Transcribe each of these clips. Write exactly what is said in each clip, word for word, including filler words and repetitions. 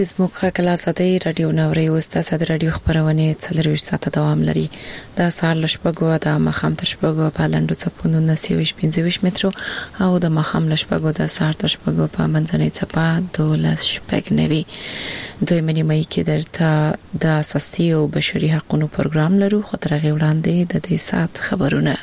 زموږ کله ساده رادیو نوري وستا ساده رادیو خبرونه څلور ساعته دوام لري د سهار لشپګو د مخام تر شپګو په لاندو چپونو نسیوش پنځه مترو او د مخام لشپګو د سهار تر شپګو په منځنۍ چپا دولس شپګ نوي دوی منی مې کې درته د اساسي او بشري حقوقو پروګرام لرو خو تر غو وړاندې د دې سات خبرونه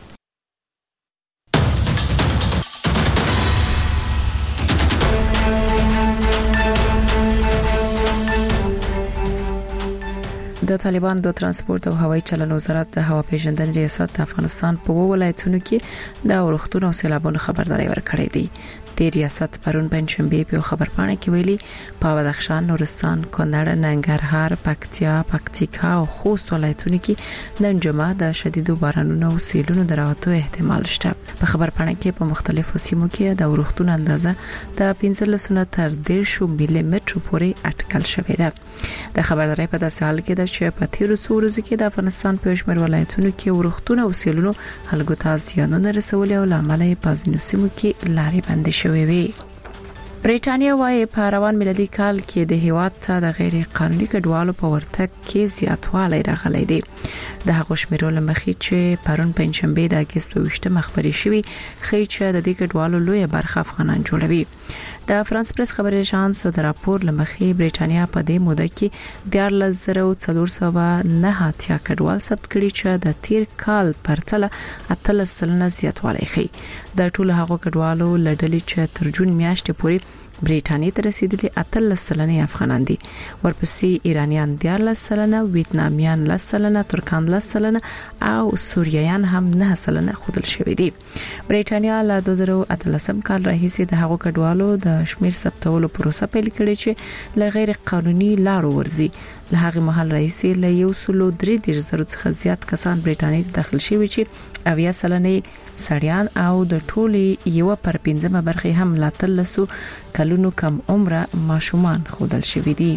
د طالبان د ترانسپورت او هوایي چلن وزارت د هوا پیژندنې ریاست د افغانستان په ولایتونو کې د اورښتونو او سیلابونو خبرداري ورکړې ده. د ریاست پرون پنځشنبه په خبرپاڼه کې ویلي په بدخشان، نورستان، کونړ، ننګرهار، پکتیا، پکتیکا او خوست ولایتونو کې نن جمعه د شدیدو بارانونو او سیلونو دراتو احتمال شته. په خبرپاڼه کې په مختلفو سیمو کې د اورښتونو اندازه د پنځلس تر دېرش ملي متر پورې اټکل شوې ده. د خبرداري په داسې حال کې ده چې په تیرو څو ورځو کې د افغانستان په شمېر ولایتونو کې اورښتونه او سیلونو خلکو ته زیانونه رسولي او لامل یې په ځینو سیمو کې لارې بندې شوې وي. برېټانیا وايي په روان میلادي کال کې د هیواد ته د غیر قانوني کډوالو په ورتګ کې زیاتوالی راغلی دی. د هغو شمیرو لمخې چې پرون پنځشنبه د اگست په وشته مخبري شوی خې چې د دې کډوالو لوی برخه افغانان جوړوي. د فرانس پریس خبري اژانس د راپور لمخې برېټانیا په دې موده کې د یو زر څلور سوه نه اتیا کډوال ثبت کړي چې د تیر کال پرتله اتلس سلنه زیاتوالی ښيي. د ټولو هغو کډوالو لړلې چې تر جون میاشتې پورې برېټانیا ته رسیدلي اتلس سلنه افغانان دي. ورپسې ایرانیان دیارلس سلنه، ویتنامیان لس سلنه، ترکان لس سلنه او سوریایان هم نه سلنه خودل شوی دي. برېټانیا له دوه زره اتلسم کال راهیسې د هغو کډوالو د شمیر ثبتولو پروسه پیل کړې چې له غیر قانوني لارو ورزي. له هغه مهال راهیسې له یو سلو درې دیرش زره څخه زیات کسان برېټانیا ته داخل شوي چې اویا سلنه سړیان او د ټولي یو پر پنځمه برخه هم لا تلسو کلونو کم عمره ماشومان خودل شوي دي.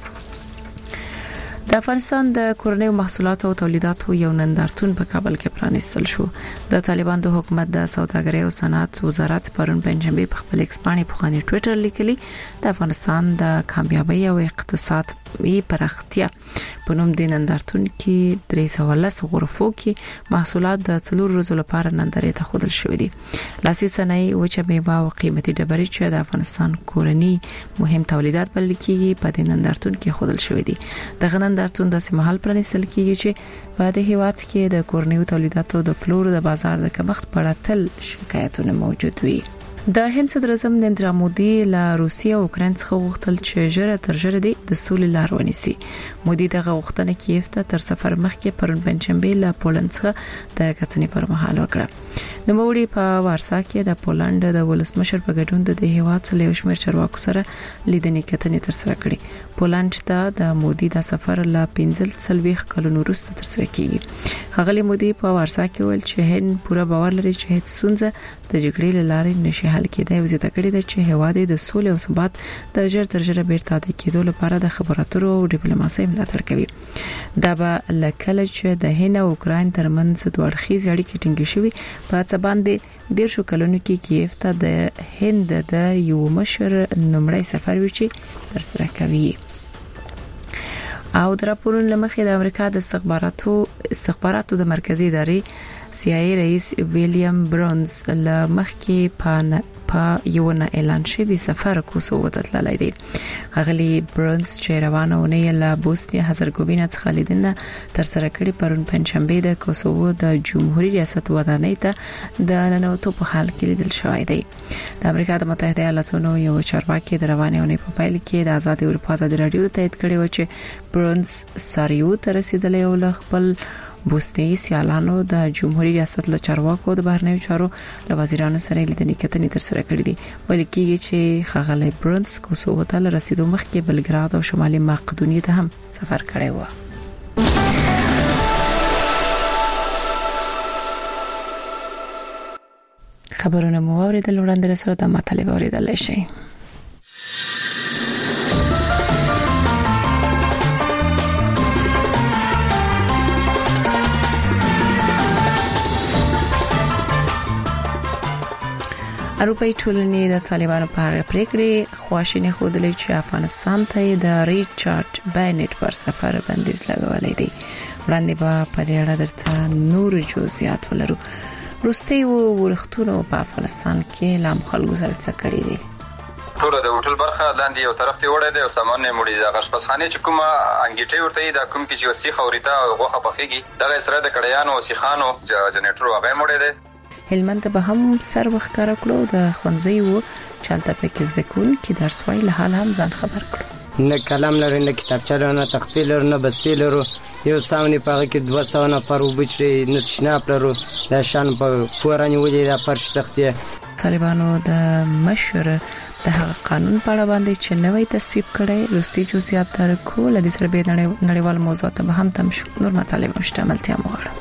د افغانستان د کورنیو محصولاتو او تولیداتو یو نندارتون په کابل کې پرانیستل شو. د طالبان د حکومت د سوداګرۍ او صنعت وزارت پرون پنځمبه په خپل ایکسپانی په خاني ټوئیټر لیکلي د افغانستان د کامیابی او اقتصاد ای پرختیا په نوم د نندارتون کې درې سوه لس غرفو کې محصولات د څلور ورځې لپاره نندارې ته خودل شوې دي. لاسي صنایع او چې میوه او قیمتي ډبرې چې د افغانستان کورنی مهم تولیدات بلل کېږي په دې نندارتون کې خودل شوې دي. د نندارتون د سیمهال پرانیستل کېږي چې په دې هیواد کې د کورنیو تولیداتو د پلور د بازار د کمښت په اړه تل شکایتونه موجود وي. د هند صدر اعظم نریندرا مودي له روسیې او اوکرين څخه غوښتل چې ژر تر ژره د سولې لار ونیسي. مودي دغه غوښتنه کیف ته تر سفر مخکې پرون پنځمبه له پولند څخه د کتنې پر مهال وکړه. د موړي په وارسا کې د پولند د ولسمشر په ګډون د هیواد څخه یو شمېر چارواکو سره لیدنې کتنې تر سره کړې. پولند ته د مودي د سفر له پنځل سلويخ کلونو وروسته تر سره کیږي. هغه مودي په وارسا کې ویل چې هند پوره باور لري چې هیڅ ستونزه د جګړې لارې نشي حل کېدای. وزیته کړی د چې هواد د سولې او ثبات د ژر تر ژره بیرته د کېدو لپاره د خبراتو او ډیپلوماسۍ ملاتړ کوي. دا به لکه چې د هند او اوکراین ترمنځ دوه اړخیز اړیکې ټینګې شوي په څه باندې ډیر شو کلونو کې کیف ته د هند د یو مشر نمړی سفر وچی تر سره کوي. او د راپورونو لمخې د امریکا د استخباراتو استخباراتو د مرکزی ادارې سی آی ای رئیس ویلیام برونز له مخکې په په یو نه اعلان شوی سفر کوسوو ته تللی دی. غلی برونز چې روانه ونه له بوسنیا هرزګوینه څخه لیدنه تر سره کړي پرون پنځمبه د کوسوو د جمهوریت ریاست ودانۍ ته د ننوتو په حال کې لیدل شوی دی. د امریکا د متحده ایالاتونو یو چارواکي د روانه ونه په پایل کې د آزاد اروپا د رادیو تایید کړي و چې برونز ساریو ته رسیدلی او خپل بوسنی سیالانو د جمهوریت ریاست له چارواکو د بهرنیو چارو له وزیرانو سره لیدنې کتنې تر سره کړې دي. ویل کېږي چې ښاغلی برونز کوسوو ته له رسیدو مخکې بلګراد او شمالي مقدونیې ته هم سفر کړی و. خبرونه مو اوریدل وړاندې سره د مطلب اوریدل شي. اروپאי ټولنې د طالبانو په هغه پریکړې خواشینی خودلې چې افغانستان ته د ریچارډ بینټ پر سفر بندیز لګولې دي. وړاندې به په دې اړه درته نور جزئیات ولرو. روسي ورختونو په افغانستان کې لام خلکو سره څه کړی دي؟ ټول د هوټل برخه لاندې یو طرف ته وړه دی او سامان نه مړي د غشپسخانه چې کومه انګیټي ورته د کوم کې چې وسیخ اوريتا او غوخه پخېږي دغه سره د کړیانو او سیخانو جنریټر هغه مړي دی. هلمند به هم سر وخکار کړو د خونځي وو چالتہ پکې ځکون کې درس وای له حال هم ځان خبر کړو. نه کلام لري نه کتابچه لري نه تختی لري نه بستی لري. یو سامنے پاره کې دوه سو نه پر وبچري نه تشناپ لري د شان په فوراني ولې د پرش تختي. طالبانو د مشر د هغه قانون په اړه باندې چې نوې تصویب کړي روستي جزئیات تر کول د سره به نړیوال موضوعات به هم تم شو. نور مطالب مشتملتیا مغواړم.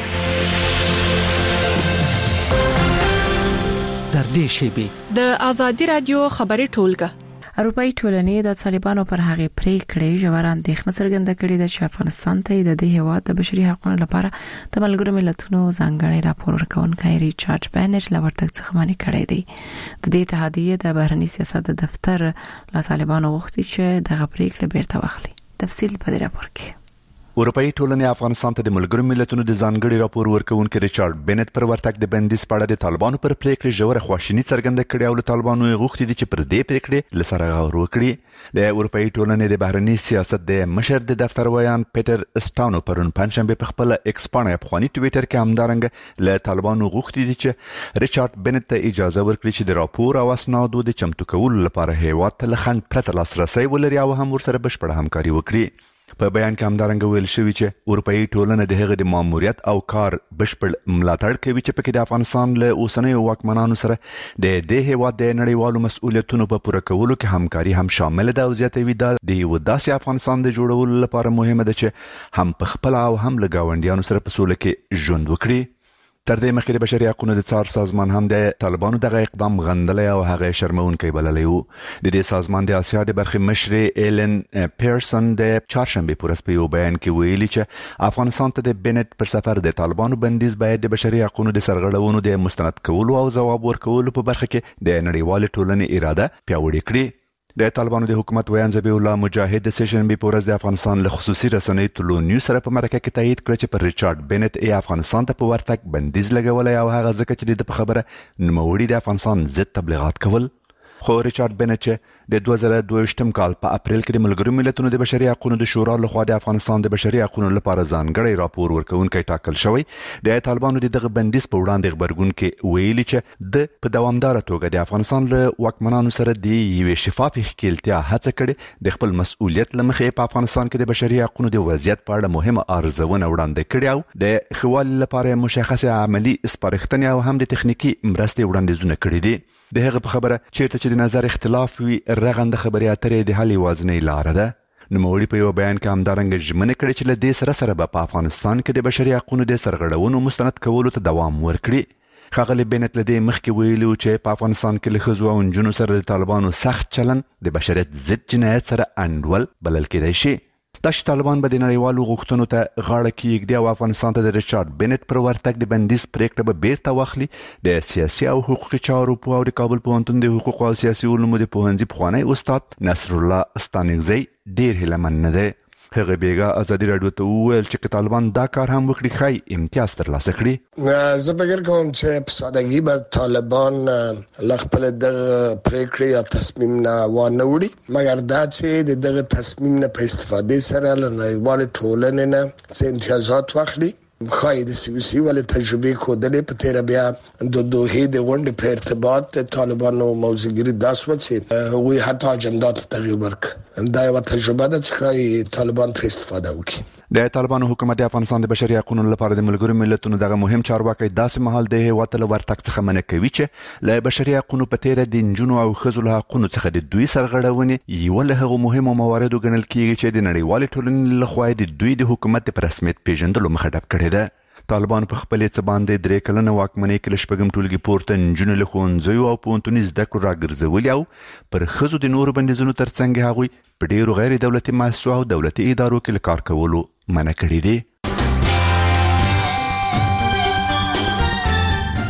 در دې شیبه د ازادي رادیو خبري ټولګه اروپאי ټولنې د طالبانو پر هغه پریکړې ژور اندېښنه څرګنده کړې ده چې افغانستان ته د دې هیواد د بشري حقوقو لپاره د ملګرو ملتونو ځانګړي راپور ورکونکي ریچارډ بینټ لورتګ څخه منع کړی دی. د دې اتحادیې د بهرنی سیاست د دفتر له طالبانو غوښتي چې دغه پریکړه بیرته واخلي. تفصیل په دې راپور کې. اروپאי ټولنې افغانستان ته د ملګرو ملتونو د ځانګړي راپور ورکونکي ریچارډ بینټ پر ورتګ د بندیز په اړه د طالبانو پر پریکړې ژوره خواشیني څرګنده کړې او له طالبانو غوښتي دي چې پر دې پریکړې لسره غور وکړي. د اروپאי ټولنې د بهرنی سیاست د مشر د دفتر ویان پیټر اسټانو پرون پنځشنبه په خپل ایکس باندې افغاني ټوئیټر کې همدارنګ له طالبانو غوښتي دي چې ریچارډ بینټ ته اجازه ورکړي چې د راپور او اسنادو د چمتو کولو لپاره هیواد ته لخند پرته لاسرسي ولري او هم ورسره بشپړه همکاري وکړي. په بیان کې همدارنګه ویل شوی چې اروپאי ټولنه د هغه د ماموریت او کار بشپړ ملاتړ کوي چې پکې د افغانستان له اوسنیو واکمنانو سره د دې هیواد د نړیوالو مسؤلیتونو په پوره کولو کې همکاري هم شامل ده او زیاتوي دا د یو داسې افغانستان د جوړولو لپاره مهمه ده چې هم په خپل او هم له گاونډیانو سره په سوله کې ژوند وکړي. تر دې مخکې د بشري حقوقو د څار سازمان هم د طالبانو دغه اقدام غندلی او هغه شرمونکی بللی وو. د دې سازمان د آسیا د برخې مشرې ایلن پیرسن د چهارشنبه په ورځ په یو بیان کې ویلي چې افغانستان ته د بینټ پر سفر د طالبانو بندیز باید د بشري حقوقو د سرغړونو د مستند کولو او ځواب ورکولو په برخه کې د نړیوال ټولنې اراده پیاوړې کړي. د طالبانو د حکومت ویان ذبیح الله مجاهد د سیشنبه په ورځ د افغانستان له خصوصي رسنۍ ټولو نیوز سره په مرکه کې تایید کړ چې پر ریچارډ بینټ ای افغانستان ته په ورتګ بندیز لګولای او هغه ځکه چې د خبره نوموړي د افغانستان ضد تبلیغات کول. خو ریچارډ بینټ چې د دوه زره دوه کال په اپریل کې د ملګرو ملتونو د بشري حقوقو د شورا لخوا د افغانستان د بشري حقوقو لپاره ځانګړی راپور ورکونکي ټاکل شوی د طالبانو دغه بندیز په وړاندې خبرګون کې ویلي چې د په دوامدار توګه د افغانستان له واکمنانو سره د یو شفاف ښکیلتیا هڅه کړې د خپل مسؤلیت لمخې په افغانستان کې د بشري حقوقو د وضعیت په اړه مهمه ارزونه وړاندې کړې او د خوال لپاره مشخصه عملی سپارښتنې او هم د تخنیکی مرستې وړاندیزونه کړې دي. د هغه په خبره چیرته چې د نظر اختلاف وي رغنده خبري اترې د حل وازنې لار ده. نوموړي په یو بیان کې همدارنګه ژمنه کړې چې له دې سره سره په افغانستان کې د بشري حقوقو د سرغړونو مستند کولو ته دوام ورکړي. ښاغلي بینټ له دې مخکې ویلي چې په افغانستان کې له ښځو او نجونو سره د طالبانو سخت چلن د بشریت ضد جنایت سره انډول بلل کېدای شي. دا چې طالبان به د نړیوالو غوښتنو ته غاړه کېږدي او افغانستان ته د ریچارډ بینټ پر ورتګ د بندیز پریکړه به بیرته واخلي. د سیاسي او حقوقي چارو په او د کابل پوهنتون د حقوقو او سیاسي علومو د پوهنځي پخوانی استاد نصر الله ستانکزی ډیر هیلهمن نه دی. هغه بیګا ازادي رادیو ته وویل چې طالبان دا کار هم وکړي خای امتیاز ترلاسه کړي. زه فکر کوم چې په سادهګي به طالبان لخپل د پریکړې یا تصمیم نه وانه وړي مګر دا چې دغه تصمیم نه په استفاده سره له نړیوال ټولنې نه څه امتیازات واخلي. خای د سیاسي ول تجربه کودلې په تیر بیا د دوه د غونډې په ارتباط طالبانو موضوعګری داس وڅې وی حتی اجندات تغییر ورک دا یو تجربه ده چې طالبان تر استفاده وکړي. د طالبانو حکومت د افغانستان د بشري حقوقو لپاره د ملګرو ملتونو دغه مهم چارواکي داسې مهال د هیواد له ورتګ څخه منع کوي چې له بشري حقوقو په تیر د نجونو او ښځو له حقوقو څخه د دوی سرغړونې یو له هغو مهمو مواردو ګڼل کیږي چې د نړیوال ټولنې لخوا د دوی د حکومت په رسمیت پیژندلو مخه ډب کړې ده. طالبان په خپل څه باندې درې کلنه واکمنۍ کې لشپږم ټولګي پورته نجونې له ښوونځیو او پوهنتوني زده کړو راګرځولي او پر ښځو د نورو بندیزونو ترڅنګ هغوی په ډیرو غیر دولتي مؤسسو او دولتي ادارو کې له کار کولو منع کړي دي.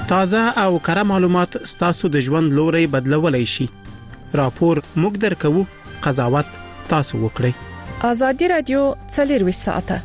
تازه او کره معلومات ستاسو د ژوند لوري بدلولای شي. راپور موږ درکو، قضاوت تاسو وکړئ. آزادي رادیو څلور ساعته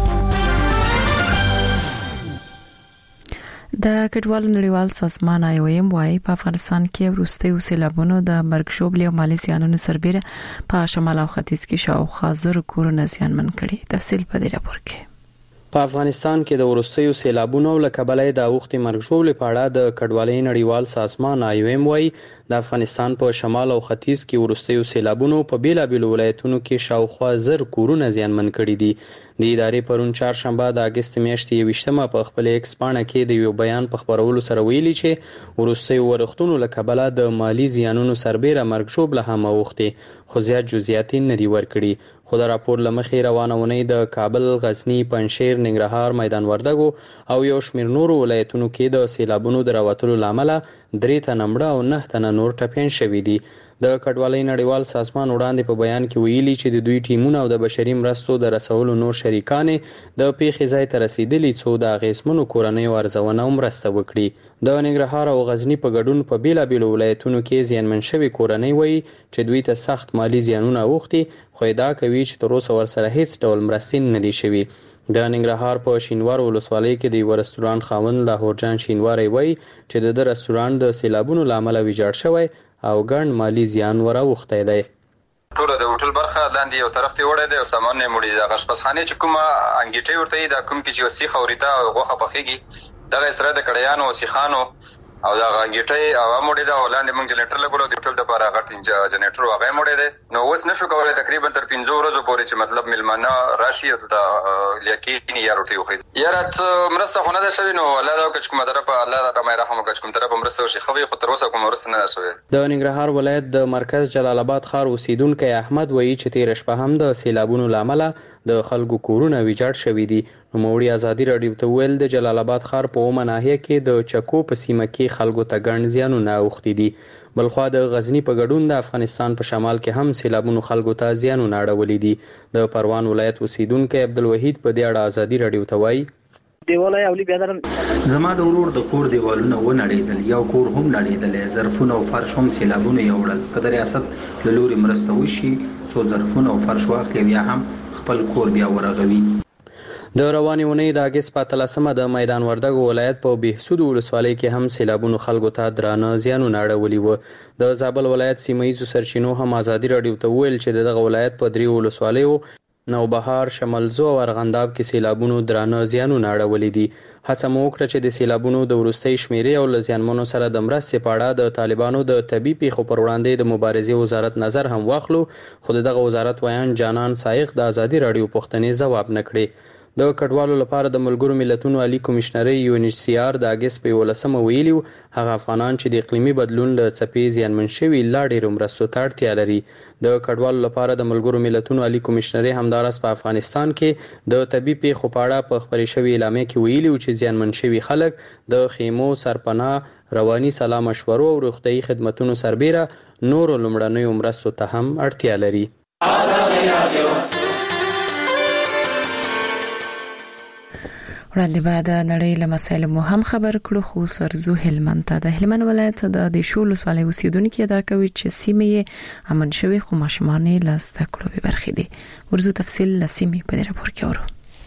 د کډوالو نړیوال سازمان آی او ایم وايي په افغانستان کې وروستیو سیلابونو د مرګ شوبلې او مالي زیانونو سربېره په شمال او ختیځ کې شاوخوا زر کورونه زیانمن کړي. تفصیل په دې راپور کې. په افغانستان کې د وروستیو سیلابونو له کبله د اوښتې مرګ شوبلې په اړه د کډوالۍ نړیوال سازمان آی او ایم وايي د افغانستان په شمال او ختیځ کې وروستیو سیلابونو په بیلابیلو ولایتونو کې شاوخوا زر کورونه زیانمن کړي دي. د ادارې پرون چهارشنبه د اگست میاشتې یوویشتمه په خپل ایکس پاڼه کې د یو بیان په خپرولو سره ویلي چې وروستیو ورښتونو له کبله د مالی زیانونو سربېره مرګ شوبله هم اوښتې، خو زیات جزئیات نه دي ورکړي. خو د راپور له مخې روانه اونۍ د کابل، غزنی، پنجشیر، ننګرهار، میدان وردګو او یو شمېر نورو ولایتونو کې د سیلابونو د راوتلو له امله درې تنه مړه او نه تنه نور ټپیان شوي دي. د کډوالۍ نړیوال سازمان وړاندې په بیان کې ویلي چې د دوی ټیمونه او د بشري مرستو د رسولو نور شریکان د پیښې ځای ته رسیدلي څو د اغېزمنو کورنیو ارزونه او مرسته وکړي. د ننګرهار او غزنی په ګډون په بیلابیلو ولایتونو کې زیانمن شوي کورنۍ وایي چې دوی ته سخت مالی زیانونه اوښتي، خو ادعا کوي چې تر اوسه ورسره هیڅ ډول مرستې نه دي شوي. د ننګرهار په شینوار ولسوالۍ کې د یو رستورانت خاوند لاهورجان شینواری وایي چې د رستورانت د سیلابونو له امله ویجاړ شوی او ګڼ مالی زیان وراوښتی دی. ټول د هوټل برخه لاندې یو طرف ته وړه دی او سامان نه مړي. د غشپسخانه چې کومه انګیټي ورته دا کوم کې چې وسیخ اوريدا او غوخه پخېږي دغه سره د کړیانو او سیخانو او دا انګیټي او مړي دا ولاندې موږ جنریټر لګولو د هوټل د لپاره غټ جنریټر هغه مړي دی. نو اوس نشو کولای تقریبا تر پنځه ورځې پورې چې مطلب ملمانه راشي او د لیکینی یا روټي وخی یاره مرسته خو نه ده شوی. نو الله دا کوم کومه طرفه الله تعالی رحم وکړي کوم طرفه مرسته شي خو خو تر اوسه کوم مرسته نه ده شوی. د ننګرهار ولایت د مرکز جلال آباد ښار اوسیدونکو احمد وایي چې تیر شپه هم د سیلابونو لامل د خلکو کورونه ویجاړ شوي دي. نو موري ازادي رادیو ته ویل د جلال آباد ښار په اومه ناحیه کې د چکو په سیمه کې خلکو ته ګڼ زیانونه اوښتي دي. بلخوا د غزنی په ګډون د افغانستان په شمال کې هم سیلابونو خلکو ته زیانونه اړولي دي. د پروان ولایت اوسیدونکو عبدالوحید په دې اړه ازادي رادیو ته وایي دیواله اولی بیادرم زما د ورور د کور دیوالونه و نړېدل، یو کور هم نړېدل، ظرفونه او فرش هم سیلابونه یوړل. که د ریاست له لوري مرسته وشي څو ظرفونه او فرش واخلي بیا هم خپل کور بیا ورغوي. د روانې اونۍ د اګست په اتلسمه د میدان وردګو ولایت په بهسود ولسوالۍ کې هم سیلابونو خلکو ته درانه زیانونه اړولي وو. د زابل ولایت سیمهیزو سرچینو هم ازادي رادیو ته ویل چې دغه ولایت په درې ولسوالیو نوبهار، شمالزو او ارغنداب کې سیلابونو درانه زیانونه اړولي دي. هڅه مو وکړه چې د سیلابونو د وروستۍ شمیرې او له زیانمنو سره د مرستې په اړه د طالبانو د طبي پیښو پر وړاندې د مبارزې وزارت نظر هم واخلو، خو دغه وزارت ویان جانان سایق د ازادي رادیو پوښتنې ځواب نه کړي. د کډوالو لپاره د ملګرو ملتونو عالی کمشنري یو ان ایچ سی آر د اګست په یولسمه ویلي هغه افغانان چې د اقلیمي بدلون له څپې زیانمن شوي لا ډېرو مرستو ته اړتیا لري. د کډوالو لپاره د ملګرو ملتونو عالی کمشنري همداراز په افغانستان کې د طبي پیښو په اړه په خپرې شوې اعلامیه کې ویلي چې زیانمن شوي خلک د خیمو، سرپناه، رواني سلا مشورو او روغتیايي خدمتونو سربېره نورو لومړنیو مرستو ته هم اړتیا لري. وړاندې بعد د نړۍ له مسایلو مو هم خبر کړو، خو سرزو هلمند ته د هلمند ولایت د دیشو ولسوالۍ اوسیدونکو ادعا کوي چې سیمه یې امن شوي خو ماشومان یې له زده کړو بې برخې دي. ورزو تفصیل له سیمې په دې راپور کې اورو.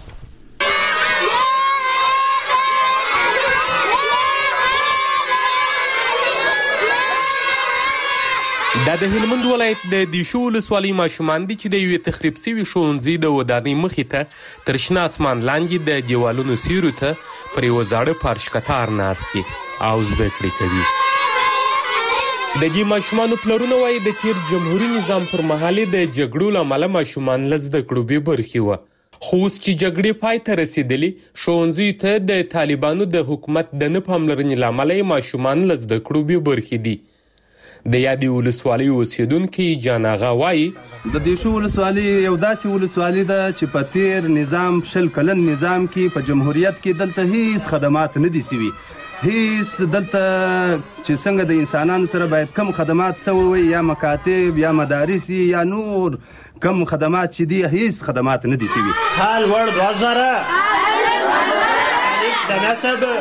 دا د هلمند ولایت د دیشو ولسوالۍ ماشومان دي چې د یوې تخریب سوي ښوونځي د ودانۍ مخې ته تر شنه اسمان لاندې د دیوالونو سیورو ته پر یوه زاړه پارش کتار ناست دي او زده کړې کوي. د دې ماشومانو پلرونه وایي د تیر جمهوري نظام پر مهال د جګړو له امله ماشومان له زده کړو بې برخې وه، خو اوس چې جګړې پای ته رسېدلې ښوونځیو ته د طالبانو د حکومت د نه پاملرنې له امله یې ماشومان له زده کړو بې برخې دي. د یادې ولسوالۍ اوسیدونکي جان اغا وایي د دیشو ولسوالۍ یو داسې ولسوالۍ ده چې په تیر نظام شل کلن نظام کې په جمهوریت کې دلته هیڅ خدمات نه دي سوي، هیڅ دلته چې څنګه د انسانانو سره باید کم خدمات سوي وي، یا مکاتب یا مدارس یا نور کم خدمات چې دي هیڅ خدمات نه دي سوي. حال ورد وزره د نسب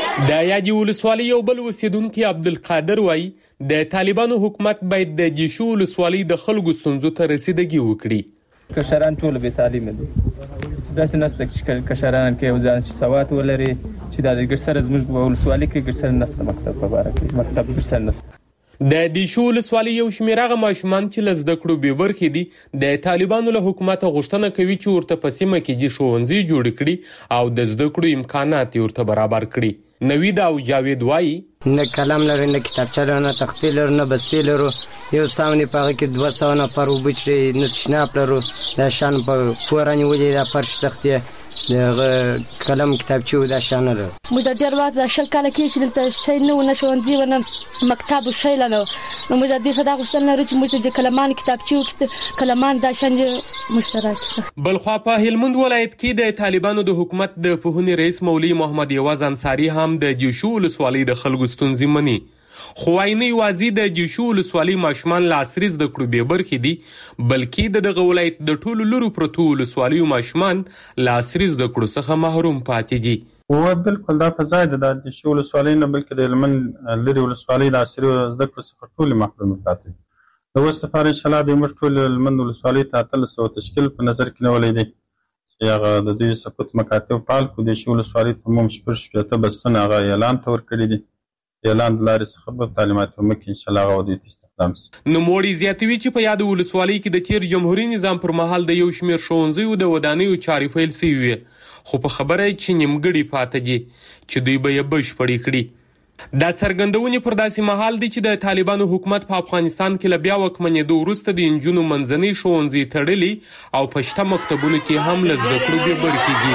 د یادې ولسوالۍ یو بل اوسیدونکي عبدالقادر وایي د طالبانو حکومت باید د جیشو ولسوالۍ د خلکو ستونزو ته رسیدګي وکړي. کشران ټول بې تعلیمه دي، داسې نسته چې کشران کې ځان سواد ولري چې دا د ګرسره زموږ په ولسوالۍ کې ګرسره نسته، مکتب په باره کې مکتب ګرسره نسته. د دیشو ولسوالۍ یو شمېر هغه ماشومان چې له زده کړو بې برخې دي د طالبانو له حکومته غوښتنه کوي چې ورته په سیمه کې دې ښوونځي جوړ کړي او د زده کړو امکانات یې ورته برابر کړي. نوید او جاوید وایي نه کلم لري، نه کتابچه لري، نه تختې لري، نه بستې لرو. یو ساونې په هغه کې دوه سوه نفر اوبه څښي، نه تشناب لرو. دا شیان په کور رانیولي، دا فرش تختې، د هغه قلم کتابچې و دا شیان نه لرو. موږ د ډېر وخت دا شل کاله کېږي چې دلته شی نه و، نه ښوونځي و، نه مکتب و، شی نه و. نو موږ د دې څخه دا غوښتنه لرو چې موږ ته قلمان کتابچې و، قلمان دا شیان موږ ته راکړي. بلخوا په هلمند ولایت کې د طالبانو د حکومت د پوهنې رئیس مولوي محمد یواز انصاري هم د دیشو ولسوالۍ د خلکو ستونزې مني. خو وايي نه یوازې د دیشو ولسوالۍ ماشومان له عصري زده کړو بې برخې دي، بلکې د دغه ولایت د ټولو لرو پرتو ولسوالیو ماشومان له عصري زده کړو څخه محروم پاتې دي. و بالکل دا په ځای ده د دیشو ولسوالۍ نه، بلکې د هلمند لرې ولسوالۍ د عصري زده کړو څخه ټولې محروم پاتې دي. د اوس لپاره انشاءالله دوی موږ ټول هلمند ولسوالۍ ته اتلس سوه تشکیل په نظر کې نیولی دی چې هغه د دوی سقوط مکاتب فعال کړو. دیشو ولسوالۍ ته عموم شپږ شپېته بستونه هغه اعلان ته ورکړي دي. اعلان د لارې څخه به تعلیمات په مخ کې انشاءالله هغه دوی ته استخدام شي. نوموړي زیاتوي چې په یاد ولسوالۍ کې د تیر جمهوریت نظام پر مهال د یو شمېر ښوونځیو د ودانیو چارې پیل شوي وي، خو په خبره یې چې نیمګړي پاته دي چې دوی به یې بشپړې کړي. دا څرګندونې پر داسې مهال دي چې د طالبانو حکومت په افغانستان کې له بیا واکمنېدو وروسته د نجونو منځنۍ ښوونځي تړلي او په شته مکتبونو کې هم له زده کړو بې برخې دي.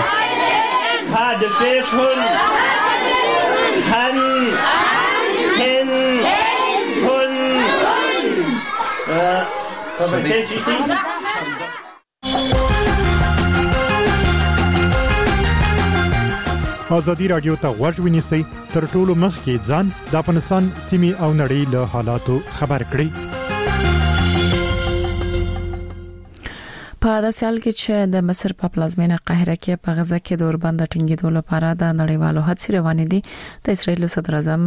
ازادي راډیو ته غوږ ونیسئ، تر ټولو مخکې ځان د افغانستان سیمې او نړۍ له حالاتو خبر کړئ. په داسې حال کې چې د مصر په پلازمینه قاهره کې په غزه کې د اوربند ټینګېدو لپاره د نړیوالو هڅې روانې دي، د اسرایل صدر اعظم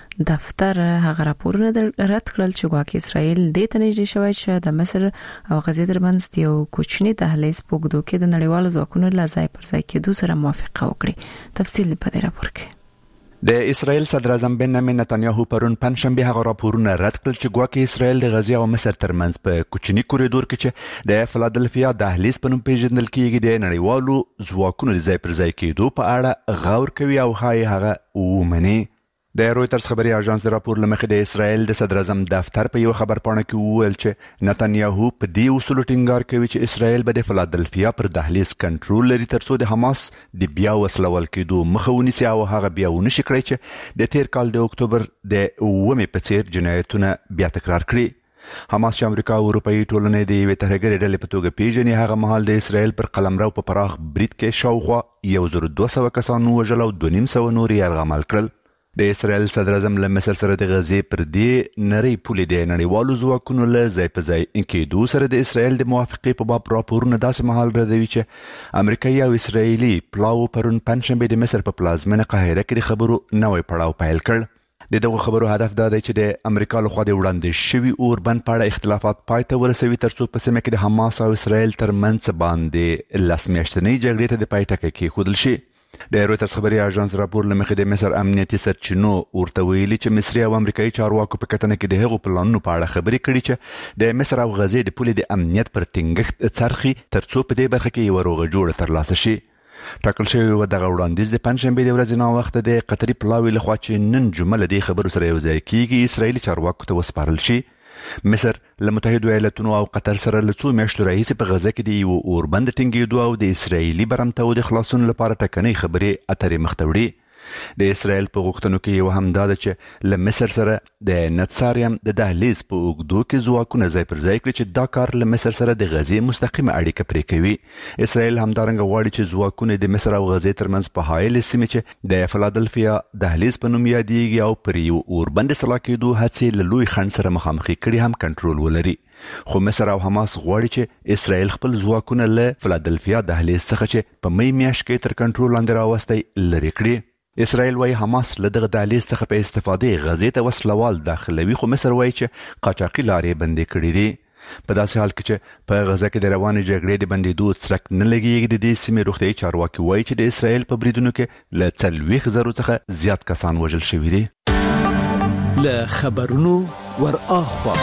دفتر هغه راپورونه رد کړل چې ګواکې اسرایل دې ته نږدې شوی چې د مصر او غزې ترمنځ یو کوچنی دهلیز په اوږدو کې د نړیوالو ځواکونو له ځای پر ځای کېدو سره موافقه وکړي. تفصیل په دې راپور کې. د اسرائیل صدر اعظم بنیامین نتانیاهو پرون پنځشنبه هغه راپورونه رد کړل چې ګواکې اسرائیل د غزې او مصر ترمنځ په کوچني کوریډور کې چې د فلادلفیا دهلیز په نوم پیژندل کیږي د نړیوالو ځواکونو د ځای پر ځای کېدو په اړه غور کوي او ښایي هغه ومني. د رویټرز خبري اژانس د راپور لمخې د اسرائیل د صدر اعظم دفتر په یو خبر پاڼه کې وویل چې نتانیاهو په دې اصول ټینګار کوي چې اسرائیل به د فلادلفیا پر دهلیز کنټرول لري ترڅو د حماس د بیا وسلول کېدو مخه ونیسي او هغه بیا ونشي کړی چې د تیر کال د اکتوبر د اوومې په څیر جنایتونه بیا تکرار کړي. حماس چې امریکا او اروپایي ټولنې د یوې ترهګرې ډلې په توګه پیژني، هغه مهال د اسرائیل پر قلمرو په پراخ برید کې شاوخوا یو زر دوه سوه کسان ووژل او دوه نیم سوه نور یې یرغمل کړل. د اسرائیل صدر اعظم له مصر سره د غزې پر دې نړۍ پولې د نړیوالو ځواکونو له ځای په ځای کېدو سره د اسرائیل د موافقې په باب راپورونه داسې مهال ردوي چې امریکایي او اسرائیلي پلاو پرون پنځشنبه د مصر په پلازمینه قاهره کې د خبرو نوی پړاو پیل کړ. د دغه خبرو هدف دا دی چې د امریکا لخوا د وړاندې شوي اوربند په اړه اختلافات پای ته ورسوي ترڅو په سیمه کې د حماس او اسرائیل ترمنځ باندې لس میاشتنۍ جګړې ته د پای ټکی کېښودل شي. د رویټرز خبري اژانس راپور لمخې د مصر امنیتي سرچینو ورته ویلي چې مصري او امریکایي چارواکو په کتنه کې د هغو پلانونو په اړه خبرې کړي چې د مصر او غزې د پولې د امنیت پر ټینګښت څرخي ترڅو په دې برخه کې یو روغه جوړه ترلاسه شي. ټاکل شوی و دغه وړاندیز د پنځشنبې د ورځې ناوخته د قطري پلاوي لخوا چې نن جمعه له دې خبرو سره یو ځای کیږي اسرائیلي چارواکو ته وسپارل شي. مصر له متحدو ایالاتونو او قطر سره له څو میاشتو راهیسې په غزه کې د یو اوربند ټینګېدو او د اسرائیلي برمته د خلاصون لپاره ټکنۍ خبرې اترې مخ ته وړي. د اسرائیل په غوښتنو کې یو هم دا ده چې له مصر سره د نتساریم د دهلیز په اوږدو کې ځواکونه ځای پر ځای کړي چې دا کار له مصر سره د غزې مستقیمه اړیکه پرې کوي. اسرائیل همدارنګه غواړي چې ځواکونه د مصر او غزې ترمنځ په حایلې سیمې چې د فلادلفیا دهلیز په نوم یادیږي او پر یو اوربند سلا کېدو هڅې له لوی خنډ سره مخامخې کړي هم کنټرول ولري. خو مصر او حماس غواړي چې اسرائیل خپل ځواکونه له فلادلفیا دهلیز څخه چې په می میاشت کې تر کنټرول لاندې راوستی لرې کړي. اسرائیل وايي حماس له دغه دهلیز څخه په استفادې غزې ته وسلوال داخلوي، خو مصر وايي چې قاچاقي لارې بندې کړې دي. په داسې حال کې چې په غزه کې د روانې جګړې د بندېدو څرک نه لګېږي، د دې سیمې روغتیایي چارواکي وايي چې د اسرائیل په بریدونو کې له څلوېښت زرو څخه زیات کسان وژل شوي دي. له خبرونو ور اخوا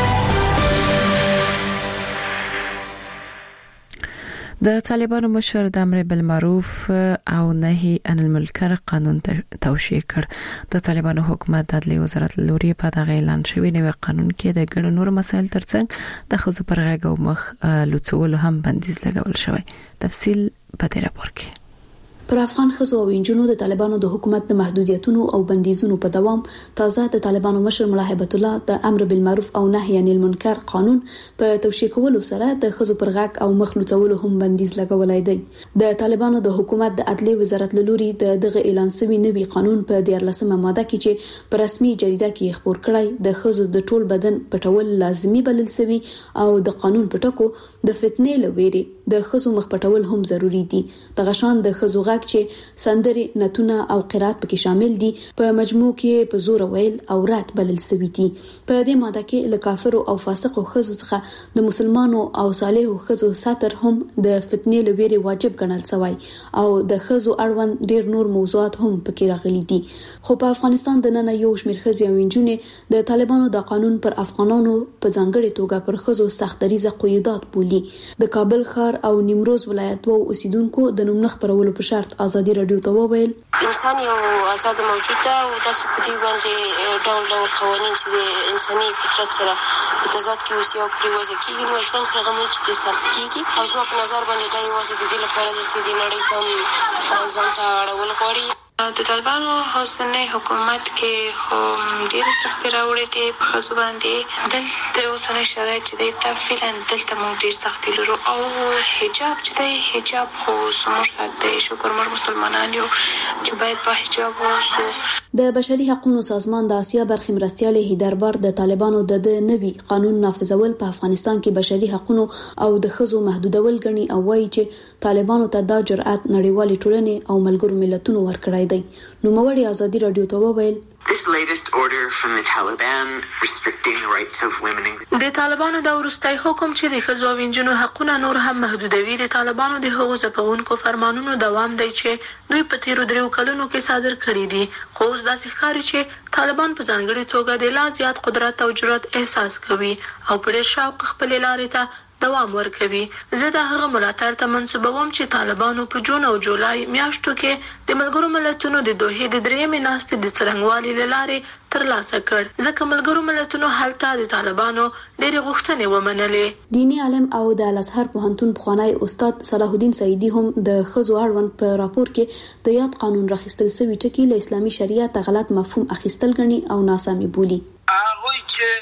د طالبانو مشر د امر بالمعروف او نهي عن المنکر قانون توشیح کړ. د طالبانو حکومت د عدلیې وزارت لوري په دغه اعلان شوی نوی قانون کې د ګڼو نور مسایل ترڅنګ د خزو پر غږ او مخ لوڅول هم بندیز لګول شوی. تفصیل په دې راپور کې. پر افغان خزو او انجونو د طالبانو د حکومت د محدودیتونو او بندیزونو په دوام تازه د طالبانو مشر ملا هیبت الله د امر بالمعروف او نهي عن المنکر قانون په توشیح کولو سره د خزو پر غږ او مخ لوڅولو هم بندیز لګولای دی. د طالبانو د حکومت د عدلیې وزارت لوري د دغه اعلان شوی نوی قانون په دیارلسمه ماده کې چې په رسمي جریده کې خبر کړی د خزو د ټول بدن پټول لازمي بلل شوی او د قانون پټکو د فتنې لويري د خزو مخ پټول هم ضروری دي. د غشان د خزو غږ چې سندري نتونه او قرات پکې شامل دي په مجموع کې په زور ویل او رات بلل سوي دي. په دې ماده کې له کافرو او فاسقو خزو څخه د مسلمانو او صالحو خزو ساتر هم د فتنې لويري واجب ګڼل شوی او د خزو اړوند ډیر نور موضوعات هم پکې راغلي دي. خو په افغانستان د نن یو شمېر خزي او انجونې د طالبانو د قانون پر افغانانو په ځانګړي توګه پر خزو سخت دریزه قیودات بولی. د کابل ښار او نیمروز ولایت وو اوسیدونکو د نوم خبرولو په شرط ازادي رادیو ته وویل انسان یو آزاد موجود ده او داسې په دې باندې ډول ډول قوانین چې د انساني فطرت سره په تضاد کې اوسي او پرې وضع کېږي نو ژوند هغه ملک کې سخت کېږي او زما په نظر باندې دا یوازې د دې لپاره ده چې د نړۍ پام ځان ته اړول غواړي. د طالبانو اوسنی حکومت کې خو ډېرې سختۍ راوړې دي په ښځو باندې. دلته اوسنی شرایط چې دی دا فعلا دلته موږ ډېر سختۍ لرو او حجاب چې دی حجاب خو زموږ حق دی. شکر موږ مسلمانان یو چې باید په حجاب واوسو. د بشري حقوقو سازمان د اسیا برخې مرستیال هیدربار د طالبانو د نوي قانون نافذول په افغانستان کې بشري حقوقو او د ښځو محدودول غني او وایي چې طالبانو ته دا جرأت نړیوالې ټولنې او ملګرو ملتونو ورکړی دی. نو موړي ازادي رادیو ته وویل This latest order from the Taliban restricting the rights of women. د طالبانو د ورستۍ حکم چې د ښځو او نجونو حقونه نور هم محدودوي د طالبانو د حقوقو ځپونکو فرمانونو دوام دی چې دوی په تیرو دریو کلونو کې صادر کړي دي. خو اوس داسې ښکاري چې طالبان په ځانګړي توګه د لا زیات قدرت او جرأت احساس کوي او په ډېر شوق خپل لارې ته دوام ورکوي. زه د هغه ملاتړ ته منسوبوم چې طالبانو په جون او جولای میاشتو کې د ملګرو ملتونو د دوحې د درېیمې ناستې د څرنګوالي له لارې ترلاسه کړ ځکه ملګرو ملتونو هلته د طالبانو ډېرې غوښتنې ومنلې. دینی عالم او د الازهر پوهنتون پخوانی استاد صلاح الدین سعیدي هم د ښځو اړوند په راپور کې د یاد قانون راخیستل شوی ټکي له اسلامي شریعت غلط مفهوم اخیستل غني او ناسمي بولی. هغه چې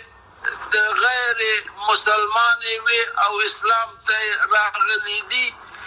د غیر مسلمان وي او اسلام ته راغلي دي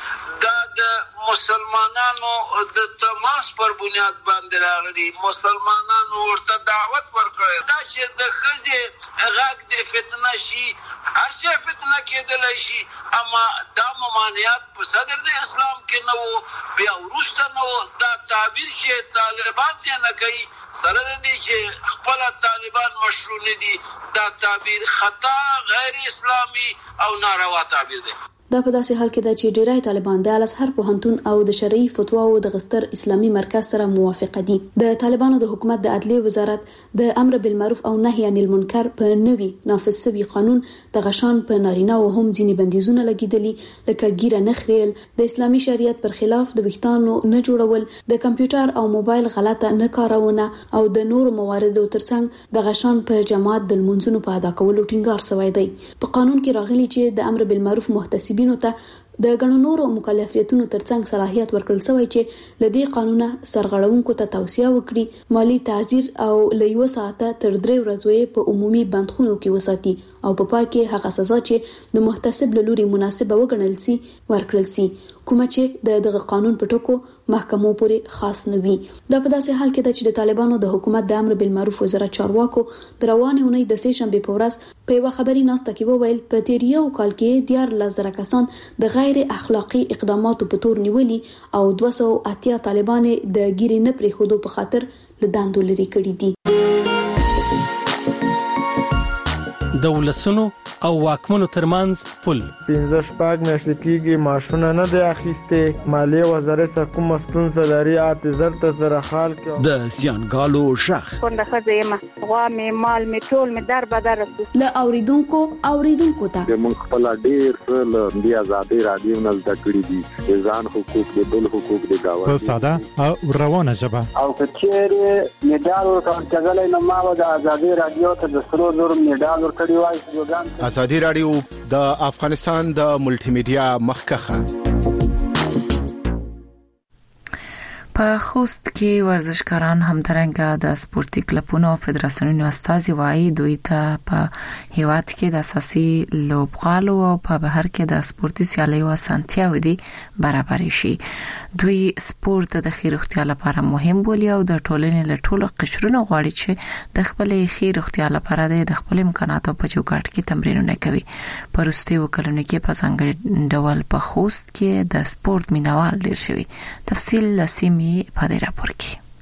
دا د مسلمانانو د تماس پر بنیاد باندې راغلي. مسلمانانو ورته دعوت ورکړي دا چې د ښځې غږ د فتنه شي هر شي فتنه کېدلی شي اما دا ممانعات په صدر د اسلام کې نه وو بیا وروسته نه وو. دا تعبیر چې طالبان یې نه کوي سره د دې چې خپل طالبان مشروع نه دي دا تعبیر خطا غیر اسلامي او ناروا تعبیر دی. دا په داسې حال کې ده چې ډیری طالبان د الازهر پوهنتون او د شرعي فتواو د غستر اسلامي مرکز سره موافقه دي. د طالبانو د حکومت د عدلیې وزارت د امر بالمعروف او نهي عن المنکر په نوي نافذ شوی قانون د غشان په نارینه او هم ځینې بندیزونه لګیدلي لکه ګیره نه خریل، د اسلامي شریعت پر خلاف د ویښتانو نه جوړول، د کمپیوټر او موبایل غلطه نه کارونه او د نورو مواردو ترڅنګ د غشان په جماعت د منځونو په ادا کولو ټینګار شوی دی. په قانون کې راغلي چې د امر بالمعروف محتسب ته د غنو نورو مکلفیتونو ترڅنګ صلاحیت ورکړل شوی چې لدی قانونه سرغړونکو ته توصیه وکړي مالی تعزیر او لیو ساعته تر درې ورځې په عمومي بندخونو کې وساتي او په پای کې هغه سزا چې د محتسب له لوري مناسبه وګڼل سي ورکړل سي کومه چې د دغه قانون په ټکو محکمو پورې خاص نه وي. دا په داسې حال کې ده چې د طالبانو د حکومت د امر بالمعروف وزارت چارواکو د روانې اونۍ د سه شنبه په ورځ په یو خبري ناسته کې وویل په تیر یو کال کې دیار لزر کسان د غیر غیر اخلاقی اقداماتو په تور نیولي او دوه سوه اتیا طالبان د ګیرې نه پرېښودو په خاطر له دندو لرې کړي دي. د ولسونو او واکمنو ترمنځ پل پنځه شپږ میاشتې کېږي معاشونه نه دی اخیستې. مالیې وزارت څخه کومه ستونزه لري اته زر ته سره حال کړو. د زیانګالو ژغ کونډه ښځه یم، غوا مې مال مې ټول مې در بدر رسو. له اوریدونکو اوریدونکو ته موږ خپل ډېر څه له دې ازادۍ راډیو نه زده کړي دي، د ځان حقوق د بل حقوق د گاونډي په ساده او روانه ژبه. او که چیرې میډال ورکول کېدلی نو ما به د ازادۍ راډیو ته د سرو زرو میډال ورکړی وای. ازادي راډیو د افغانستان د ملټي میډیا مخکخه. په خوست کې ورزشکاران همدارنګه د سپورتي کلبونو او فدراسیونونو استازي وایي دوی ته په هیواد کې د اساسي لوبغالو او په بهر کې د سپورتي سیالیو اسانتیاوې دي برابر شي. دوی سپورت د خیر اختیار لپاره مهم بولي او د ټولنې له ټولو قشرونو غواړي چې د خپل خیر اختیار لپاره د خپل امکاناتو په چوکاټ کې تمرینونه کوي. پرسته وکړنه کې په څنګه ډول په خوست کې د سپورت مینوال ډیر شوی. تفصیل لسیمی په دې راپور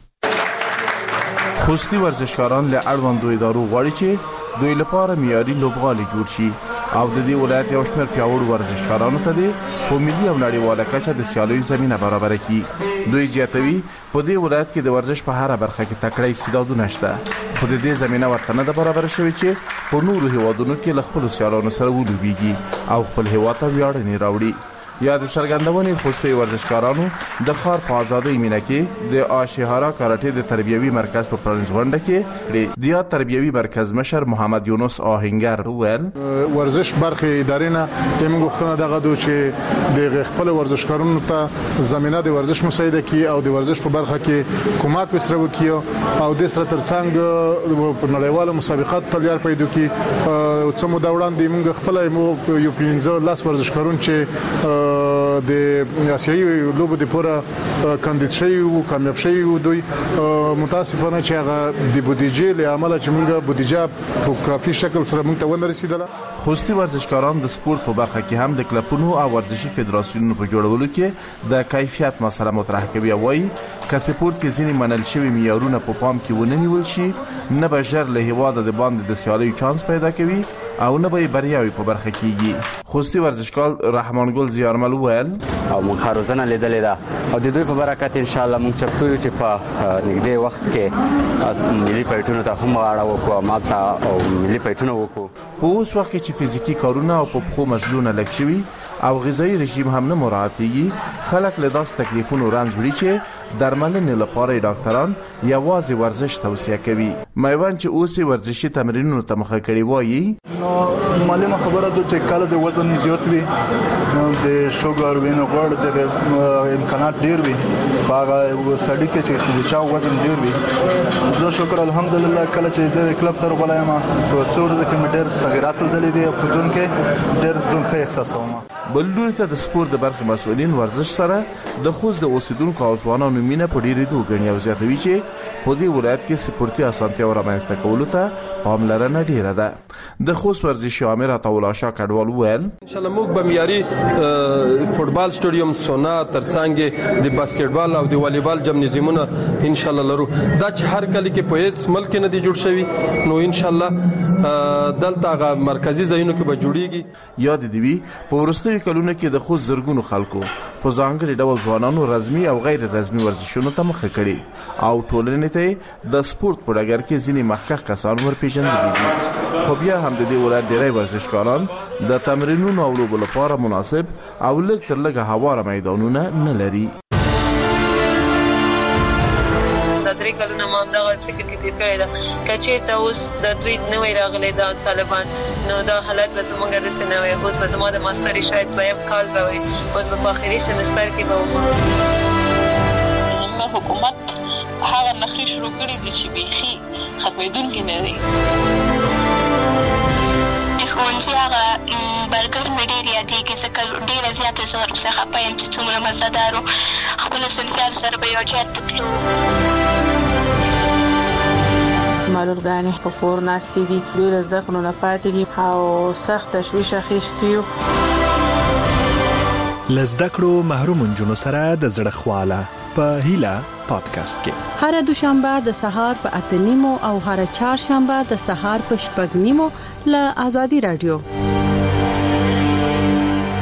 کې. خوستي ورزشکاران له اړوندو ادارو غواړي چې دوی لپاره معیاري لوبغالي جوړ شي او د دې ولایت یو شمېر پیاوړو ورزشکارانو ته د په ملي او نړیواله کچه د سیالیو زمينه برابر کړي. دوی زیاتوي په دې ولایت کې د ورزش په هر برخه کې تکړه استعدادونه شته، خو د دې زمينه ورته نه برابر شوی چې په نورو هیوادونو کې له خپل سیالانو سره ولوبېږي او خپل هیواد ته ویاړنې راوړي. یا د سرګندونې خوستي ورزشکارانو د خار په آزادۍ مینه کې د آشهارا کاراټې د تربیوي مرکز په پرانځونډه کې د یا تربیوي مرکز مشر محمد یونس آهنگر ویل ورزش برخه ادارې نه موږ غوښتنه دغه دوی چې د خپل ورزشکارانو ته زمينه د ورزش مساعده کی او د ورزش په برخه کې کومک وسره وکي او د سره ترڅنګ په نړیواله مسابقات تلیار پیدا کی. څه مو دا وړاندې موږ خپل یو پنځه لاس ورزشکارون چې د اسیایي لوبو د پوره کاندید شوی او کامیاب شوی دوی متاسفانه چې هغه د بودیجې له عمله چې موږ بودیجه په کافي شکل سره موږ ته ونه رسیدله. خوستي ورزشکاران د سپورت په برخه کې هم د کلبونو او ورزشي فدراسیونونو په جوړولو کې د کیفیت مسله مطرح کوي او وايي که سپورت کې ځینې منل شوی معیارونه په پام کې ونه نیول شي نه به ژر له هیواده د باندې د سیالیو چانس پیدا کوي او نه به بریاوي په برخه کېږي. خوستي ورزشکار رحمان ګل زیارمل ویل او موږ خاروزنه لیدلې ده او د دوی په برکت ان شاء الله موږ چپتو یو چې په نږدې وخت کې ملي پایټونو ته هم واړه وکړو ماته او ملي پایټونو وکړو. په اوس وخت کې چې فزیکی کارونه او په خو مزلونه لک شوي او غذایی رژیم هم نه مراعاتېږي، خلک له داس تکلیفونو رنځ وړي چې درملنې لپاره ډاکټران یوازې ورزش توصیه کوي. میوان چې اوس ورزشي تمرینونو ته مخه کړي وایي نو معلومه خبره ده چې کله د وزن زیات وي نو د شوګر وینې غوړ د امکانات ډیر وي هغه سړی کې چې چا وزن ډیر وي. زه شکر الحمدلله کله چې د کلب تر غلایم په څور د کمیټر تغیرات لیدلې دي په ځون کې ډیر ځون ښه احساسوم. بلډور ته د سپورت د برخې مسؤلین ورزش سره د خوست د اوسیدونکو او ځوانانو مینه په ډیرې دوه غنی او زیاتوي چې په دې ولایت کې سپورتي اسانتیا او رامنځته کولو ته پاملرنه ډیره ده. د خوست ورزشي امیر عطاالله شاه کډوال ویل ان شاء الله موږ به معیاري فوټبال سټیډیم سونا ترڅنګ د باسکټبال او د والیبال جمنازیمونه ان شاء الله لرو. دا چې هر کلی کې په هیڅ ملک نه دی جوړ شوی نو ان شاء الله دلته غا مرکزی ځایونو کې به جوړیږي. یاد دی وی په ورستي کلونه کې د خوست زرګونو خلکو په ځانګړي ډول ځوانانو رسمي او غیر رسمي ورزشونو ته مخه کړي او ټولنې ته د سپورت په ډګر کې ځینې مخکښ کسان ورپېژندل دي. خو بیا هم د دې ولایت ډېری ورزشکاران د تمرینونو او لوبو لپاره مناسب او لږ تر لږه هواره میدانونه نه لري. درې کلونه ما دغه فکر کې تیر کړی دا کچې ته اوس د دوی نوې راغلي دا طالبان نو دا حالت به زموږ د سنوي اوس به زموږ د ماستري شاید دویم کال به وي اوس به په اخري سمستر کې به وم. زموږ حکومت هغه نخري شروع کړي دي چې بيخي ختمېدونکي نه دي. ښوونځي هغه برګر مې ډېر یادېږي ځکه ډېره زیاته زه ورڅخه خفه یم چې څومره مزهدار و. خپلو صنفیانو سره به یو ځای ته تلو. معلولګانې په کور ناستې دي دوی له زده کړو نه پاتې دي او سخت تشویش اخیستی یو. لزده کړو محروم جنونو سره د زړه خواله په هیله پادکاسټ کې هر دوشنبه د سهار په اته نیمو او هر چهارشنبه د سهار په شپږ نیمو له آزادي رادیو